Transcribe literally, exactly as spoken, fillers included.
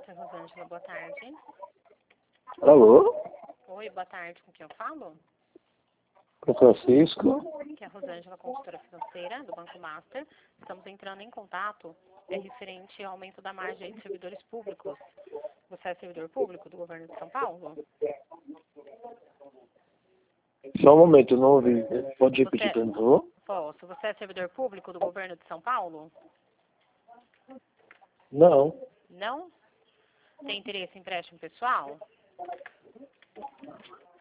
Master, Rosângela, boa tarde. Alô? Oi, boa tarde, com quem eu falo? Com Francisco? Que é a Rosângela, consultora financeira do Banco Master. Estamos entrando em contato é referente ao aumento da margem de servidores públicos. Você é servidor público do governo de São Paulo? Só um momento, eu não ouvi. Pode Você, repetir, por favor? posso. Você é servidor público do governo de São Paulo? Não. Não? Tem interesse em empréstimo pessoal?